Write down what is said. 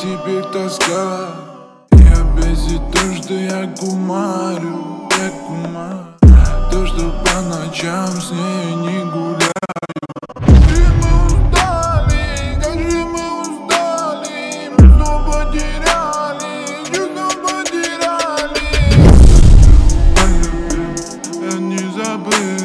теперь тоска. Я бесит то, что я кумарю, то, что по ночам с ней не гуляю. Как же мы устали, как же мы устали, мы что потеряли, чувства потеряли. Полюбил, я не забыл.